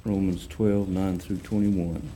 Romans 12:9 through 21.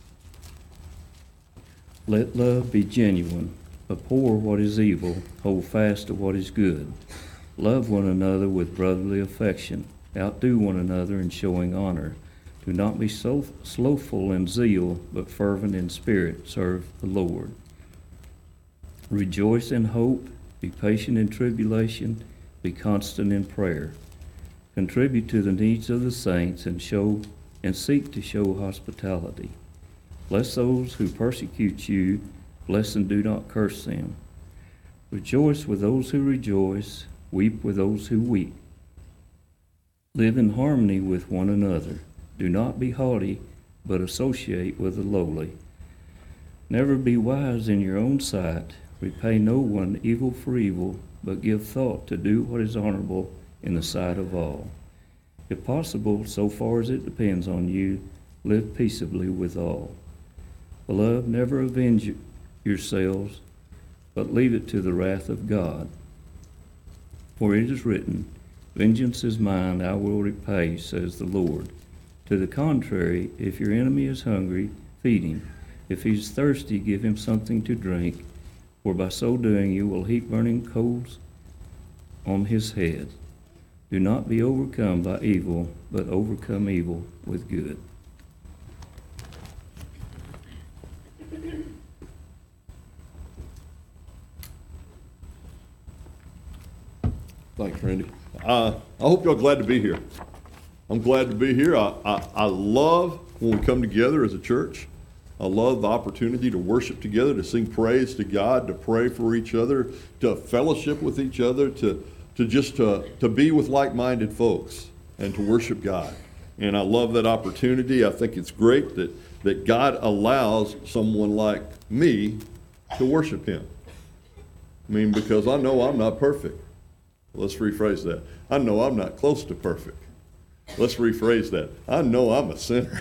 Let love be genuine. Abhor what is evil. Hold fast to what is good. Love one another with brotherly affection. Outdo one another in showing honor. Do not be so slothful in zeal, but fervent in spirit. Serve the Lord. Rejoice in hope. Be patient in tribulation. Be constant in prayer. Contribute to the needs of the saints and seek to show hospitality. Bless those who persecute you. Bless and do not curse them. Rejoice with those who rejoice. Weep with those who weep. Live in harmony with one another. Do not be haughty, but associate with the lowly. Never be wise in your own sight. Repay no one evil for evil, but give thought to do what is honorable in the sight of all. If possible, so far as it depends on you, live peaceably with all. Beloved, never avenge yourselves, but leave it to the wrath of God. For it is written, Vengeance is mine, I will repay, says the Lord. To the contrary, if your enemy is hungry, feed him. If he is thirsty, give him something to drink, for by so doing you will heap burning coals on his head. Do not be overcome by evil, but overcome evil with good. Thanks, Randy. I hope y'all glad to be here. I'm glad to be here. I love when we come together as a church. I love the opportunity to worship together, to sing praise to God, to pray for each other, to fellowship with each other, to be with like-minded folks and to worship God. And I love that opportunity. I think it's great that God allows someone like me to worship him. I mean, because I know I'm not perfect. Let's rephrase that. I know I'm not close to perfect. Let's rephrase that. I know I'm a sinner.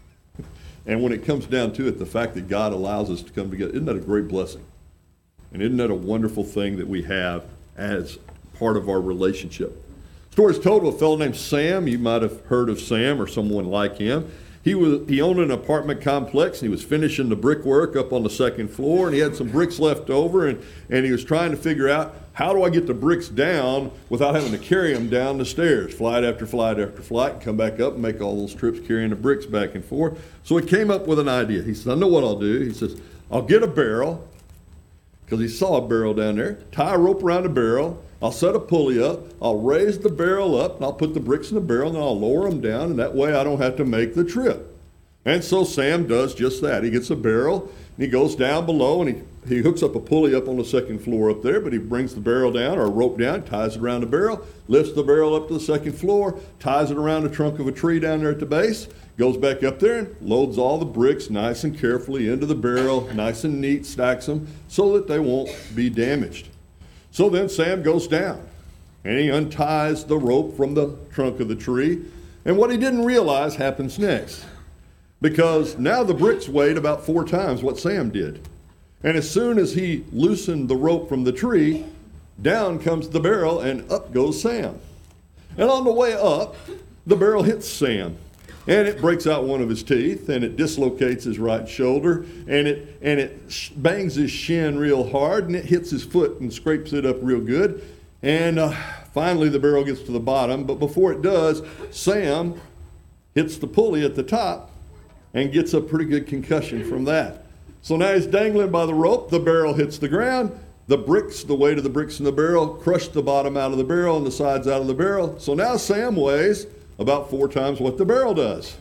And when it comes down to it, the fact that God allows us to come together, isn't that a great blessing? And isn't that a wonderful thing that we have as part of our relationship? Story's told of a fellow named Sam. You might have heard of Sam or someone like him. He owned an apartment complex, and he was finishing the brickwork up on the second floor, and he had some bricks left over, and he was trying to figure out, how do I get the bricks down without having to carry them down the stairs, flight after flight after flight, and come back up and make all those trips carrying the bricks back and forth. So he came up with an idea. He said, I know what I'll do. He says, I'll get a barrel, because he saw a barrel down there, tie a rope around the barrel, I'll set a pulley up, I'll raise the barrel up, and I'll put the bricks in the barrel, and I'll lower them down, and that way I don't have to make the trip. And so Sam does just that. He gets a barrel, and he goes down below, and he hooks up a pulley up on the second floor up there, but he brings the barrel down, or a rope down, ties it around the barrel, lifts the barrel up to the second floor, ties it around the trunk of a tree down there at the base, goes back up there and loads all the bricks nice and carefully into the barrel, nice and neat, stacks them so that they won't be damaged. So then Sam goes down, and he unties the rope from the trunk of the tree, and what he didn't realize happens next. Because now the bricks weighed about 4 times what Sam did. And as soon as he loosened the rope from the tree, down comes the barrel and up goes Sam. And on the way up, the barrel hits Sam. And it breaks out one of his teeth, and it dislocates his right shoulder, and it bangs his shin real hard, and it hits his foot and scrapes it up real good. And finally the barrel gets to the bottom, but before it does, Sam hits the pulley at the top and gets a pretty good concussion from that. So now he's dangling by the rope, the barrel hits the ground, the weight of the bricks in the barrel crushed the bottom out of the barrel and the sides out of the barrel. So now Sam weighs about 4 times what the barrel does.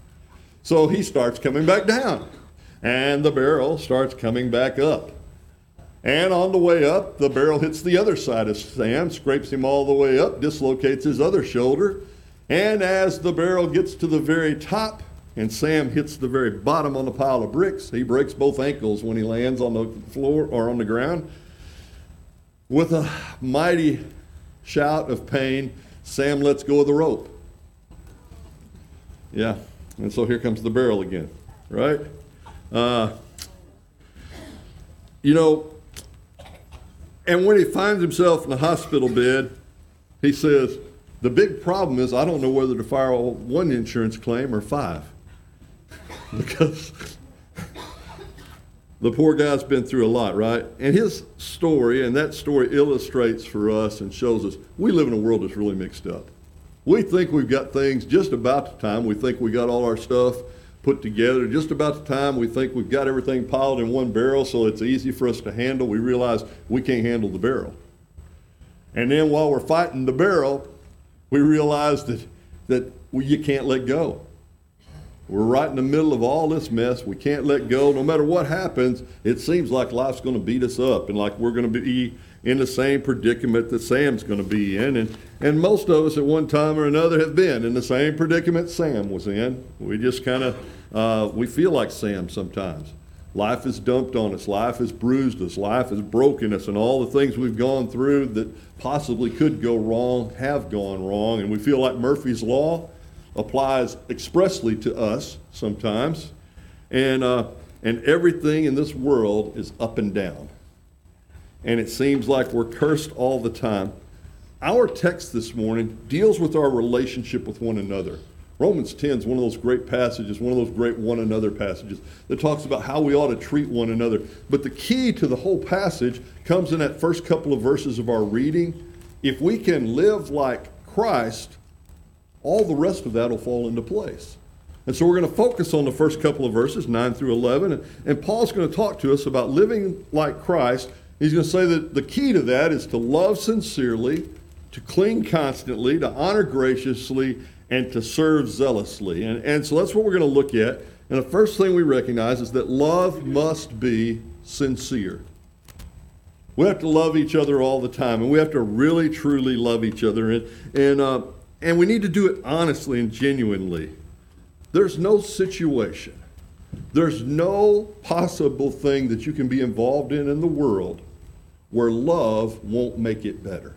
So he starts coming back down, and the barrel starts coming back up. And on the way up, the barrel hits the other side of Sam, scrapes him all the way up, dislocates his other shoulder, and as the barrel gets to the very top, and Sam hits the very bottom on the pile of bricks, he breaks both ankles when he lands on the floor or on the ground. With a mighty shout of pain, Sam lets go of the rope. Yeah, and so here comes the barrel again, right? And when he finds himself in the hospital bed, he says, The big problem is I don't know whether to file one insurance claim or 5. Because the poor guy's been through a lot, right? And his story, and that story illustrates for us and shows us we live in a world that's really mixed up. We think we've got things just about the time we think we got all our stuff put together. Just about the time we think we've got everything piled in one barrel so it's easy for us to handle, we realize we can't handle the barrel. And then while we're fighting the barrel, we realize that you can't let go. We're right in the middle of all this mess. We can't let go. No matter what happens, it seems like life's going to beat us up and like we're going to be in the same predicament that Sam's going to be in. And most of us at one time or another have been in the same predicament Sam was in. We just kind of, we feel like Sam sometimes. Life is dumped on us. Life has bruised us. Life has broken us. And all the things we've gone through that possibly could go wrong have gone wrong. And we feel like Murphy's Law applies expressly to us sometimes. And everything in this world is up and down. And it seems like we're cursed all the time. Our text this morning deals with our relationship with one another. Romans 10 is one of those great passages, one of those great one another passages that talks about how we ought to treat one another. But the key to the whole passage comes in that first couple of verses of our reading. If we can live like Christ, all the rest of that will fall into place. And so we're going to focus on the first couple of verses, 9 through 11. And Paul's going to talk to us about living like Christ. He's going to say that the key to that is to love sincerely, to cling constantly, to honor graciously, and to serve zealously. And so that's what we're going to look at. And the first thing we recognize is that love must be sincere. We have to love each other all the time, and we have to really, truly love each other. And we need to do it honestly and genuinely. There's no situation, there's no possible thing that you can be involved in the world where love won't make it better.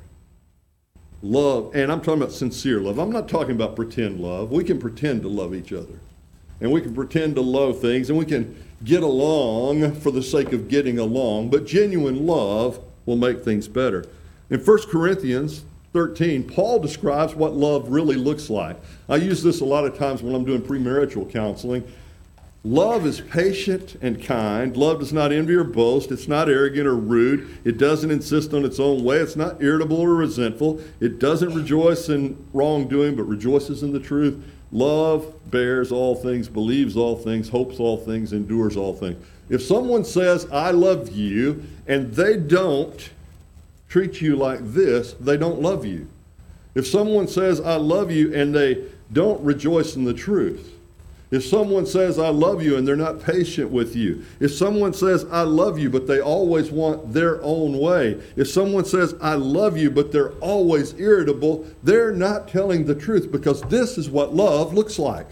Love, and I'm talking about sincere love. I'm not talking about pretend love. We can pretend to love each other. And we can pretend to love things, and we can get along for the sake of getting along. But genuine love will make things better. In 1 Corinthians 13, Paul describes what love really looks like. I use this a lot of times when I'm doing premarital counseling. Love is patient and kind. Love does not envy or boast. It's not arrogant or rude. It doesn't insist on its own way. It's not irritable or resentful. It doesn't rejoice in wrongdoing, but rejoices in the truth. Love bears all things, believes all things, hopes all things, endures all things. If someone says, I love you, and they don't treat you like this, they don't love you. If someone says, I love you, and they don't rejoice in the truth. If someone says, I love you, and they're not patient with you. If someone says, I love you, but they always want their own way. If someone says, I love you, but they're always irritable, they're not telling the truth, because this is what love looks like.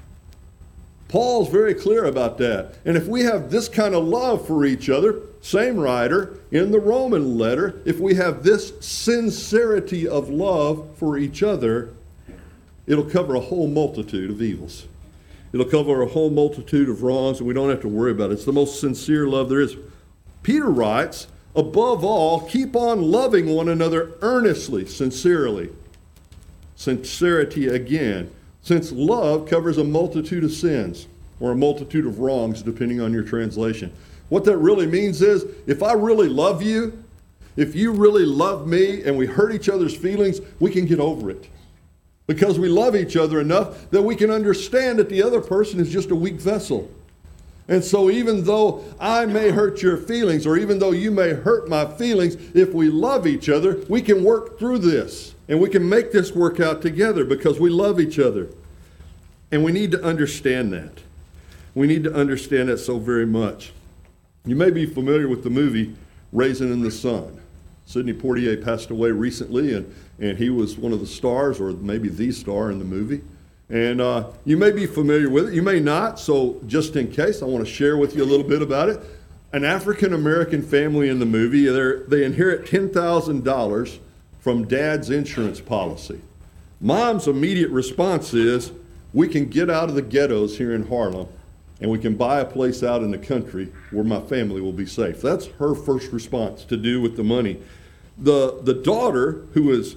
Paul's very clear about that. And if we have this kind of love for each other, same writer in the Roman letter, if we have this sincerity of love for each other, it'll cover a whole multitude of evils. It'll cover a whole multitude of wrongs, and we don't have to worry about it. It's the most sincere love there is. Peter writes, above all, keep on loving one another earnestly, sincerely. Sincerity again. Since love covers a multitude of sins, or a multitude of wrongs, depending on your translation. What that really means is, if I really love you, if you really love me, and we hurt each other's feelings, we can get over it. Because we love each other enough that we can understand that the other person is just a weak vessel. And so even though I may hurt your feelings, or even though you may hurt my feelings, if we love each other, we can work through this. And we can make this work out together because we love each other. And we need to understand that. We need to understand that so very much. You may be familiar with the movie Raisin in the Sun. Sidney Poitier passed away recently, and he was one of the stars, or maybe the star in the movie. And you may be familiar with it. You may not, so just in case, I want to share with you a little bit about it. An African-American family in the movie, they inherit $10,000 from dad's insurance policy. Mom's immediate response is, we can get out of the ghettos here in Harlem, and we can buy a place out in the country where my family will be safe. That's her first response to do with the money. The daughter, who is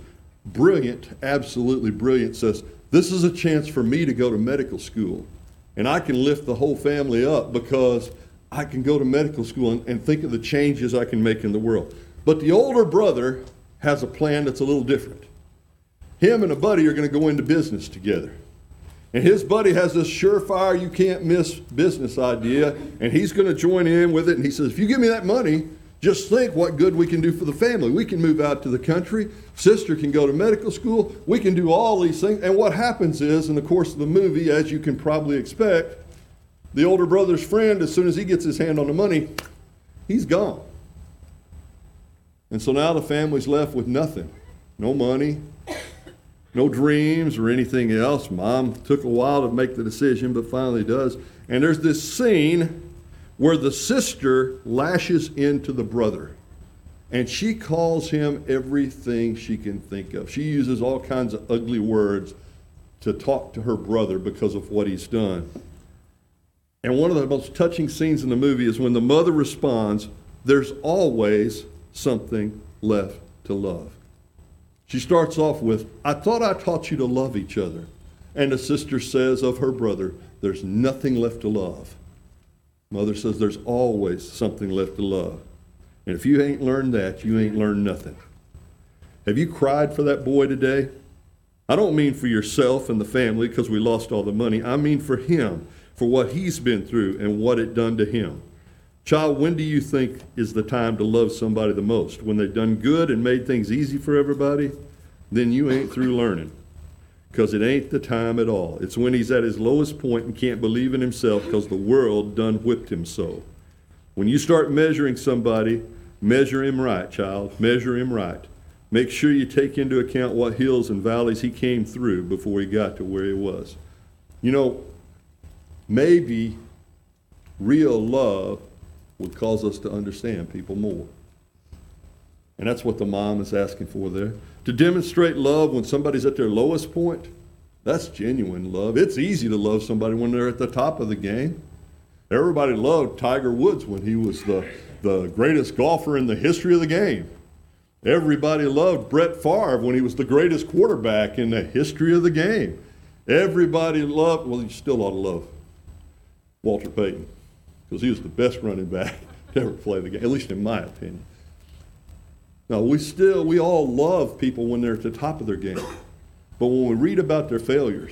brilliant, absolutely brilliant, says, this is a chance for me to go to medical school. And I can lift the whole family up because I can go to medical school and think of the changes I can make in the world. But the older brother has a plan that's a little different. Him and a buddy are going to go into business together. And his buddy has this surefire, you can't miss business idea, and he's going to join in with it. And he says, if you give me that money, just think what good we can do for the family. We can move out to the country. Sister can go to medical school. We can do all these things. And what happens is, in the course of the movie, as you can probably expect, the older brother's friend, as soon as he gets his hand on the money, he's gone. And so now the family's left with nothing. No money, no dreams or anything else. Mom took a while to make the decision, but finally does. And there's this scene where the sister lashes into the brother. And she calls him everything she can think of. She uses all kinds of ugly words to talk to her brother because of what he's done. And one of the most touching scenes in the movie is when the mother responds, there's always something left to love. She starts off with, I thought I taught you to love each other. And the sister says of her brother, there's nothing left to love. Mother says there's always something left to love. And if you ain't learned that, you ain't learned nothing. Have you cried for that boy today? I don't mean for yourself and the family because we lost all the money. I mean for him, for what he's been through and what it done to him. Child, when do you think is the time to love somebody the most? When they've done good and made things easy for everybody? Then you ain't through learning. Because it ain't the time at all. It's when he's at his lowest point and can't believe in himself because the world done whipped him so. When you start measuring somebody, measure him right, child. Measure him right. Make sure you take into account what hills and valleys he came through before he got to where he was. You know, maybe real love would cause us to understand people more. And that's what the mom is asking for there. To demonstrate love when somebody's at their lowest point, that's genuine love. It's easy to love somebody when they're at the top of the game. Everybody loved Tiger Woods when he was the greatest golfer in the history of the game. Everybody loved Brett Favre when he was the greatest quarterback in the history of the game. Everybody loved, well, you still ought to love Walter Payton because he was the best running back to ever play the game, at least in my opinion. Now, we all love people when they're at the top of their game. But when we read about their failures,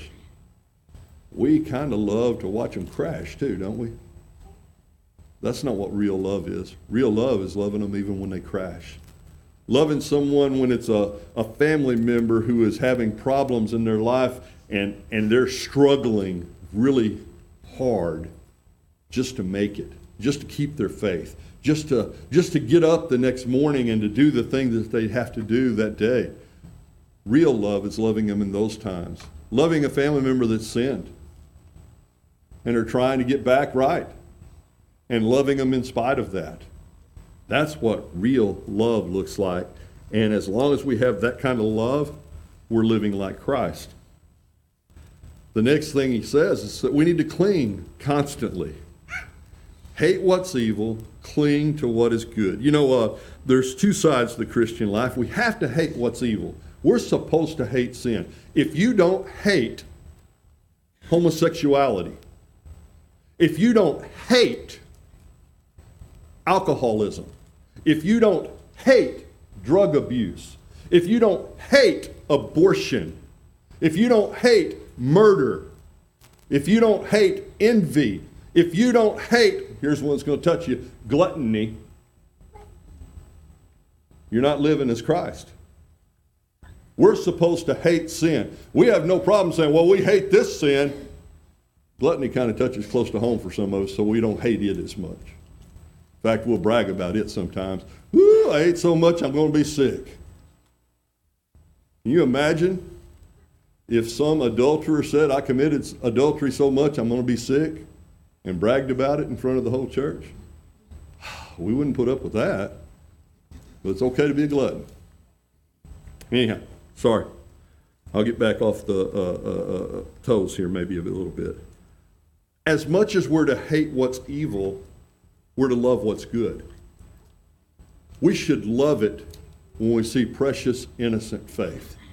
we kind of love to watch them crash too, don't we? That's not what real love is. Real love is loving them even when they crash. Loving someone when it's a family member who is having problems in their life and they're struggling really hard just to make it, just to keep their faith. Just to get up the next morning and to do the thing that they have to do that day. Real love is loving them in those times. Loving a family member that sinned and are trying to get back right. And loving them in spite of that. That's what real love looks like. And as long as we have that kind of love, we're living like Christ. The next thing he says is that we need to cling constantly. Hate what's evil, cling to what is good. You know, there's two sides to the Christian life. We have to hate what's evil. We're supposed to hate sin. If you don't hate homosexuality, if you don't hate alcoholism, if you don't hate drug abuse, if you don't hate abortion, if you don't hate murder, if you don't hate envy, if you don't hate, here's one that's going to touch you, gluttony, you're not living as Christ. We're supposed to hate sin. We have no problem saying, well, we hate this sin. Gluttony kind of touches close to home for some of us, so we don't hate it as much. In fact, we'll brag about it sometimes. Ooh, I ate so much, I'm going to be sick. Can you imagine if some adulterer said, I committed adultery so much, I'm going to be sick, and bragged about it in front of the whole church? We wouldn't put up with that, but it's okay to be a glutton. Anyhow, sorry. I'll get back off the toes here maybe a little bit. As much as we're to hate what's evil, we're to love what's good. We should love it when we see precious, innocent faith.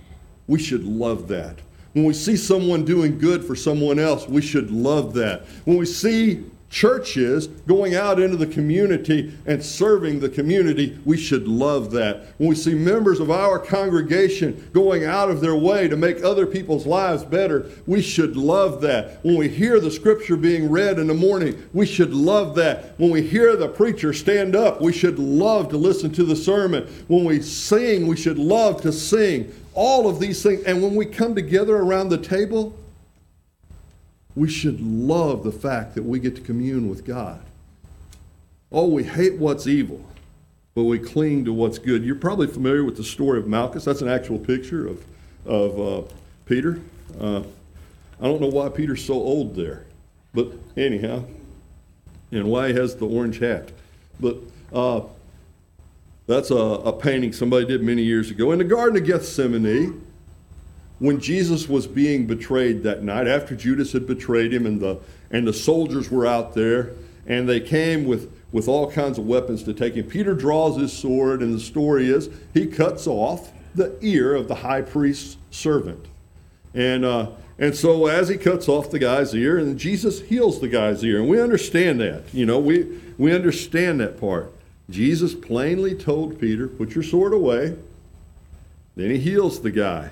we should love that. When we see someone doing good for someone else, we should love that. When we see churches going out into the community and serving the community, we should love that. When we see members of our congregation going out of their way to make other people's lives better, we should love that. When we hear the scripture being read in the morning, we should love that. When we hear the preacher stand up, we should love to listen to the sermon. When we sing, we should love to sing. All of these things. And when we come together around the table, we should love the fact that we get to commune with God. Oh, we hate what's evil, but we cling to what's good. You're probably familiar with the story of Malchus. That's an actual picture of Peter. I don't know why Peter's so old there, but anyhow, and why he has the orange hat. But that's a painting somebody did many years ago. In the Garden of Gethsemane, when Jesus was being betrayed that night, after Judas had betrayed him and the soldiers were out there, and they came with all kinds of weapons to take him, Peter draws his sword, and the story is he cuts off the ear of the high priest's servant. And so as he cuts off the guy's ear, and Jesus heals the guy's ear, and we understand that. You know, we understand that part. Jesus plainly told Peter, put your sword away. Then he heals the guy.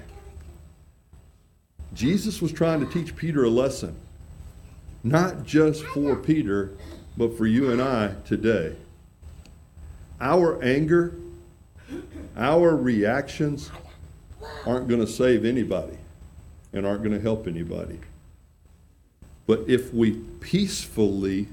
Jesus was trying to teach Peter a lesson, not just for Peter, but for you and I today. Our anger, our reactions aren't going to save anybody and aren't going to help anybody. But if we peacefully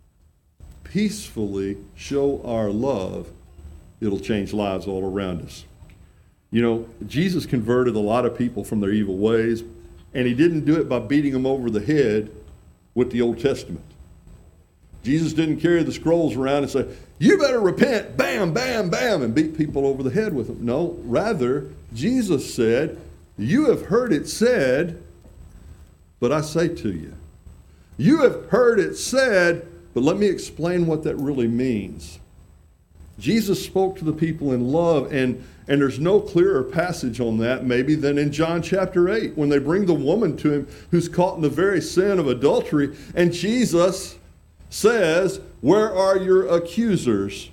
show our love, it'll change lives all around us. You know, Jesus converted a lot of people from their evil ways, and he didn't do it by beating them over the head with the Old Testament. Jesus didn't carry the scrolls around and say, you better repent, bam, bam, bam, and beat people over the head with them. No, rather, Jesus said, you have heard it said, but I say to you. You have heard it said, but let me explain what that really means. Jesus spoke to the people in love, and there's no clearer passage on that maybe than in John chapter 8, when they bring the woman to him who's caught in the very sin of adultery, and Jesus says, where are your accusers?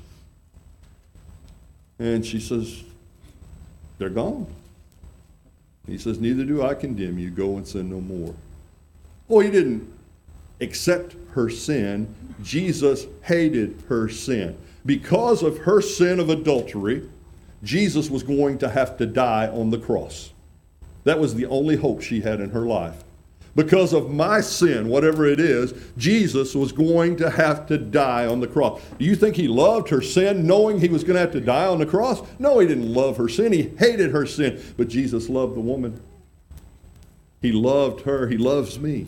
And she says, they're gone. He says, neither do I condemn you. Go and sin no more. Well, he didn't accept her sin. Jesus hated her sin. Because of her sin of adultery, Jesus was going to have to die on the cross. That was the only hope she had in her life. Because of my sin, whatever it is, Jesus was going to have to die on the cross. Do you think he loved her sin knowing he was going to have to die on the cross? No, he didn't love her sin. He hated her sin. But Jesus loved the woman. He loved her. He loves me.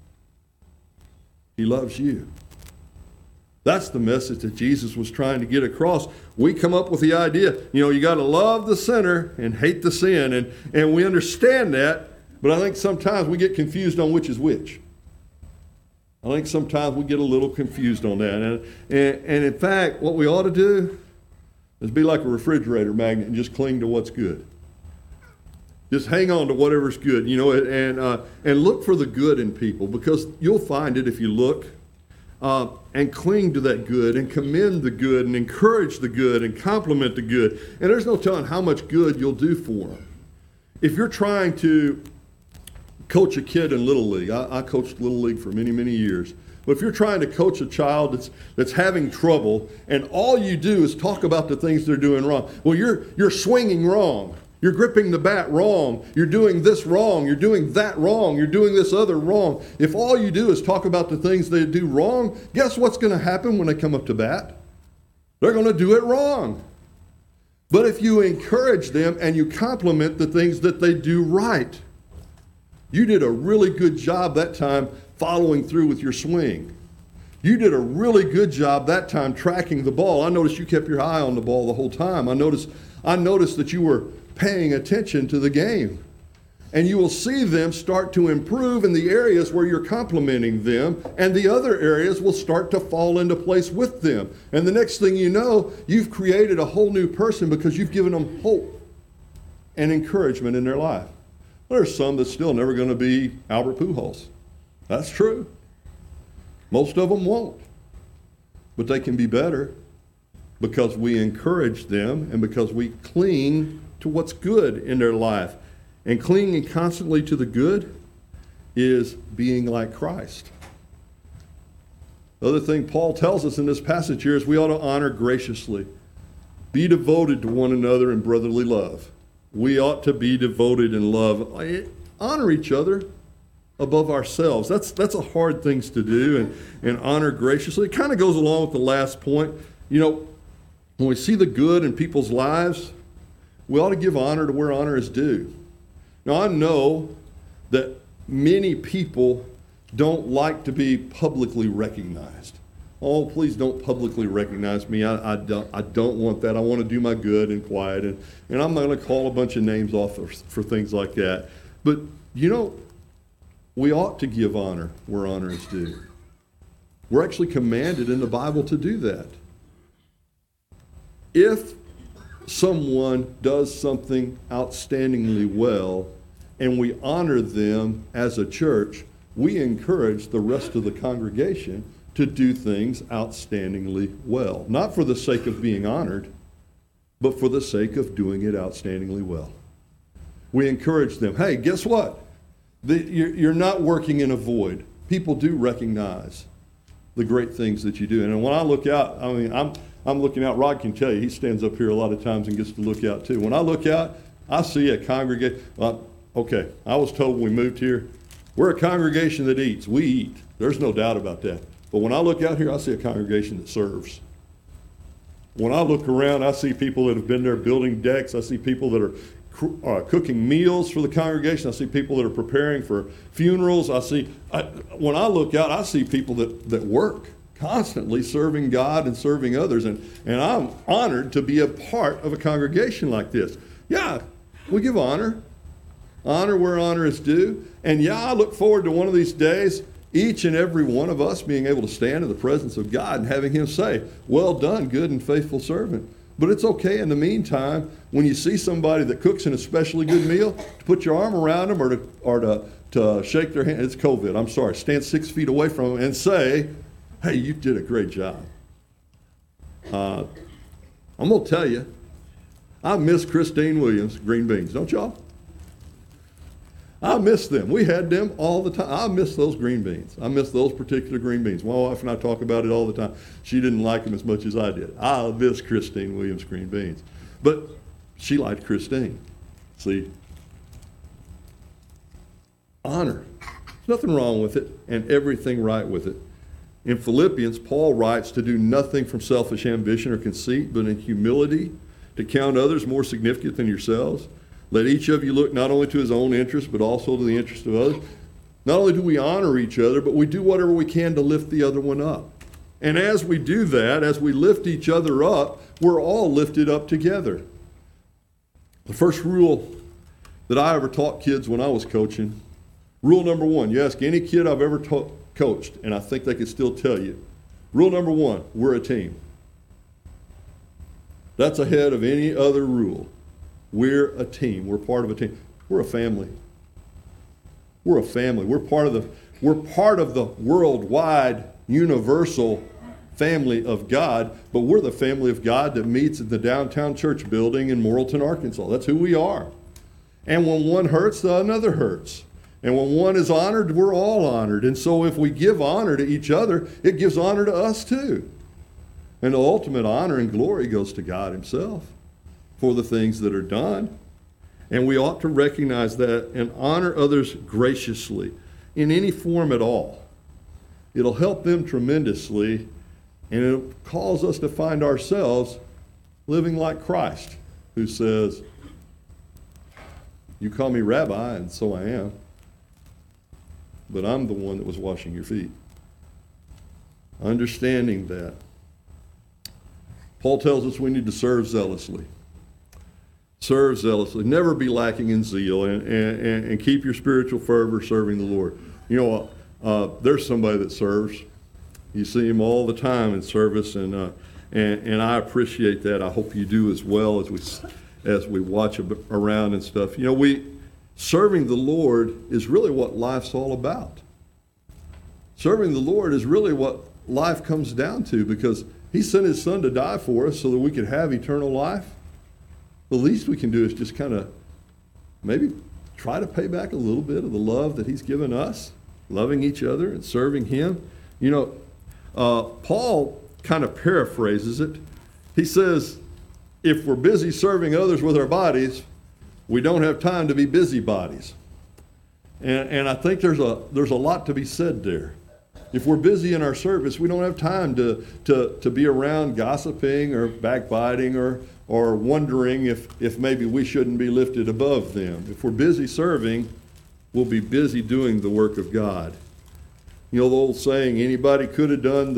He loves you. That's the message that Jesus was trying to get across. We come up with the idea, you got to love the sinner and hate the sin. And we understand that, but I think sometimes we get confused on which is which. I think sometimes we get a little confused on that. And in fact, what we ought to do is be like a refrigerator magnet and just cling to what's good. Just hang on to whatever's good, and look for the good in people, because you'll find it if you look. And cling to that good and commend the good and encourage the good and compliment the good. And there's no telling how much good you'll do for them. If you're trying to coach a kid in Little League, I coached Little League for many, many years. But if you're trying to coach a child that's having trouble and all you do is talk about the things they're doing wrong, well, you're swinging wrong. You're gripping the bat wrong. You're doing this wrong. You're doing that wrong. You're doing this other wrong. If all you do is talk about the things they do wrong, guess what's going to happen when they come up to bat? They're going to do it wrong. But if you encourage them and you compliment the things that they do right, you did a really good job that time following through with your swing. You did a really good job that time tracking the ball. I noticed you kept your eye on the ball the whole time. I noticed that you were paying attention to the game. And you will see them start to improve in the areas where you're complimenting them, and the other areas will start to fall into place with them. And the next thing you know, you've created a whole new person because you've given them hope and encouragement in their life. There's some that's still never going to be Albert Pujols. That's true. Most of them won't. But they can be better because we encourage them and because we cling to what's good in their life. And clinging constantly to the good is being like Christ. The other thing Paul tells us in this passage here is we ought to honor graciously. Be devoted to one another in brotherly love. We ought to be devoted in love. Honor each other above ourselves. That's a hard thing to do, and honor graciously. It kind of goes along with the last point. You know, when we see the good in people's lives, we ought to give honor to where honor is due. Now, I know that many people don't like to be publicly recognized. Oh, please don't publicly recognize me. I don't want that. I want to do my good and quiet, and I'm not going to call a bunch of names off for things like that. But, you know, we ought to give honor where honor is due. We're actually commanded in the Bible to do that. If someone does something outstandingly well and we honor them as a church, we encourage the rest of the congregation to do things outstandingly well. Not for the sake of being honored, but for the sake of doing it outstandingly well. We encourage them, hey, guess what? You're not working in a void. People do recognize the great things that you do. And when I look out, I mean, I'm looking out. Rod can tell you, he stands up here a lot of times and gets to look out too. When I look out, I see a congregation. Okay, I was told when we moved here, we're a congregation that eats. We eat. There's no doubt about that. But when I look out here, I see a congregation that serves. When I look around, I see people that have been there building decks. I see people that are cooking meals for the congregation. I see people that are preparing for funerals. When I look out, I see people that work constantly serving God and serving others. And I'm honored to be a part of a congregation like this. Yeah, we give honor. Honor where honor is due. And yeah, I look forward to one of these days, each and every one of us being able to stand in the presence of God and having Him say, well done, good and faithful servant. But it's okay in the meantime, when you see somebody that cooks an especially good meal, to put your arm around them or to shake their hand. It's COVID, I'm sorry. Stand 6 feet away from them and say, hey, you did a great job. I'm going to tell you, I miss Christine Williams' green beans, don't y'all? I miss them. We had them all the time. I miss those green beans. I miss those particular green beans. My wife and I talk about it all the time. She didn't like them as much as I did. I miss Christine Williams' green beans. But she liked Christine. See? Honor. There's nothing wrong with it and everything right with it. In Philippians, Paul writes to do nothing from selfish ambition or conceit, but in humility, to count others more significant than yourselves. Let each of you look not only to his own interest, but also to the interest of others. Not only do we honor each other, but we do whatever we can to lift the other one up. And as we do that, as we lift each other up, we're all lifted up together. The first rule that I ever taught kids when I was coaching, rule number one, you ask any kid I've ever coached, and I think they could still tell you. Rule number one, we're a team. That's ahead of any other rule. We're a team. We're part of a team. We're a family. We're a family. We're part of the worldwide, universal family of God, but we're the family of God that meets at the downtown church building in Morrilton, Arkansas. That's who we are. And when one hurts, the another hurts. And when one is honored, we're all honored. And so if we give honor to each other, it gives honor to us too. And the ultimate honor and glory goes to God Himself for the things that are done. And we ought to recognize that and honor others graciously in any form at all. It'll help them tremendously, and it'll cause us to find ourselves living like Christ, who says, you call me rabbi, and so I am, but I'm the one that was washing your feet. Understanding that. Paul tells us we need to serve zealously. Serve zealously. Never be lacking in zeal, and keep your spiritual fervor serving the Lord. You know, there's somebody that serves. You see him all the time in service, and I appreciate that. I hope you do as well as we watch around and stuff. You know, Serving the Lord is really what life's all about. Serving the Lord is really what life comes down to, because he sent his son to die for us so that we could have eternal life. The least we can do is just kind of maybe try to pay back a little bit of the love that he's given us, loving each other and serving him. You know, Paul kind of paraphrases it. He says, if we're busy serving others with our bodies, we don't have time to be busybodies. And I think there's a lot to be said there. If we're busy in our service, we don't have time to be around gossiping or backbiting or wondering if maybe we shouldn't be lifted above them. If we're busy serving, we'll be busy doing the work of God. You know the old saying, anybody could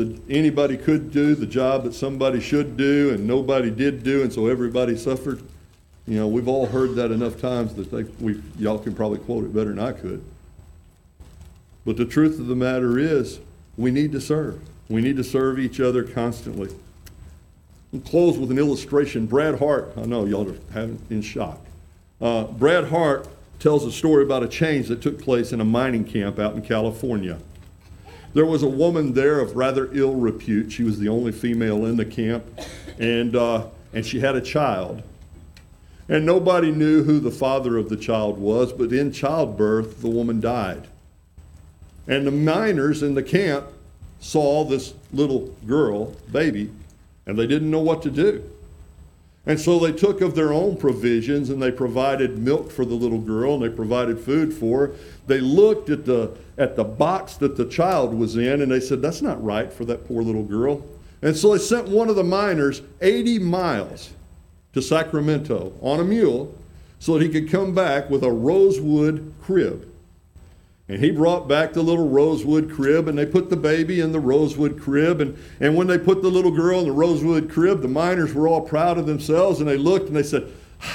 do the job that somebody should do, and nobody did do, and so everybody suffered. You know, we've all heard that enough times that y'all can probably quote it better than I could. But the truth of the matter is, we need to serve. We need to serve each other constantly. I'll close with an illustration. Brad Hart, I know y'all are in shock. Brad Hart tells a story about a change that took place in a mining camp out in California. There was a woman there of rather ill repute. She was the only female in the camp, and she had a child. And nobody knew who the father of the child was, but in childbirth, the woman died. And the miners in the camp saw this little girl, baby, and they didn't know what to do. And so they took of their own provisions, and they provided milk for the little girl, and they provided food for her. They looked at the box that the child was in, and they said, that's not right for that poor little girl. And so they sent one of the miners 80 miles to Sacramento on a mule so that he could come back with a rosewood crib. And he brought back the little rosewood crib, and they put the baby in the rosewood crib. And when they put the little girl in the rosewood crib, the miners were all proud of themselves, and they looked and they said,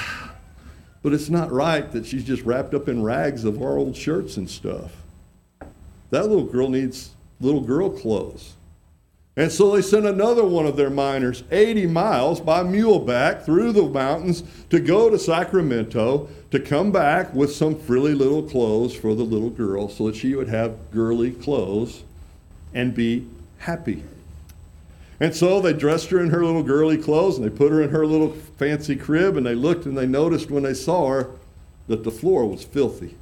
but it's not right that she's just wrapped up in rags of our old shirts and stuff. That little girl needs little girl clothes. And so they sent another one of their miners 80 miles by muleback through the mountains to go to Sacramento to come back with some frilly little clothes for the little girl so that she would have girly clothes and be happy. And so they dressed her in her little girly clothes, and they put her in her little fancy crib, and they looked and they noticed when they saw her that the floor was filthy.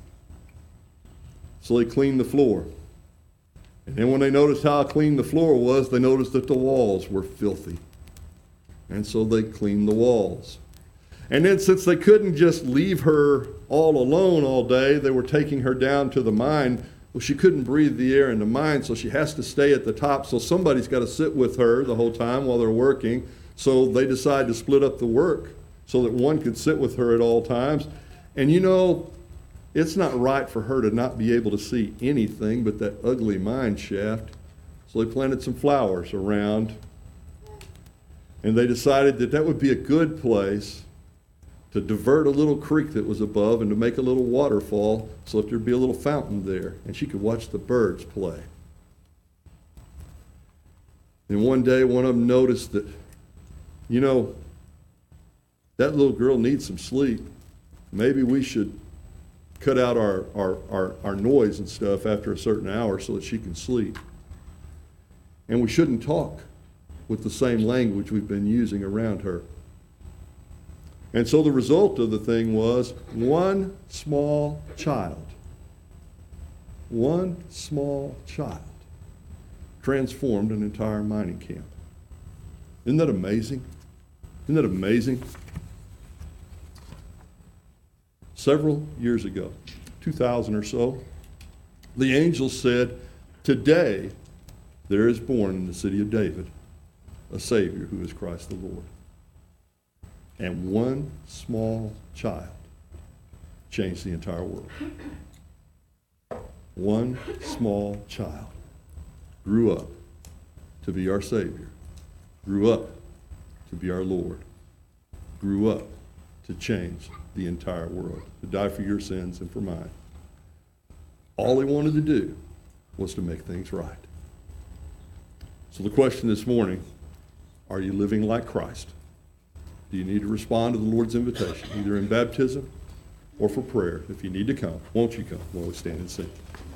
So they cleaned the floor. And then when they noticed how clean the floor was, they noticed that the walls were filthy. And so they cleaned the walls. And then since they couldn't just leave her all alone all day, they were taking her down to the mine. Well, she couldn't breathe the air in the mine, so she has to stay at the top. So somebody's got to sit with her the whole time while they're working. So they decide to split up the work so that one could sit with her at all times. And you know, it's not right for her to not be able to see anything but that ugly mine shaft. So they planted some flowers around. And they decided that that would be a good place to divert a little creek that was above and to make a little waterfall so that there'd be a little fountain there and she could watch the birds play. And one day one of them noticed that, you know, that little girl needs some sleep. Maybe we should cut out our noise and stuff after a certain hour so that she can sleep. And we shouldn't talk with the same language we've been using around her. And so the result of the thing was one small child transformed an entire mining camp. Isn't that amazing? Isn't that amazing? Several years ago, 2000 or so, the angel said, today there is born in the city of David a Savior who is Christ the Lord. And one small child changed the entire world. One small child grew up to be our Savior, grew up to be our Lord, grew up to change the entire world, to die for your sins and for mine. All he wanted to do was to make things right. So the question this morning, are you living like Christ? Do you need to respond to the Lord's invitation, either in baptism or for prayer, if you need to come, won't you come while we stand and sing?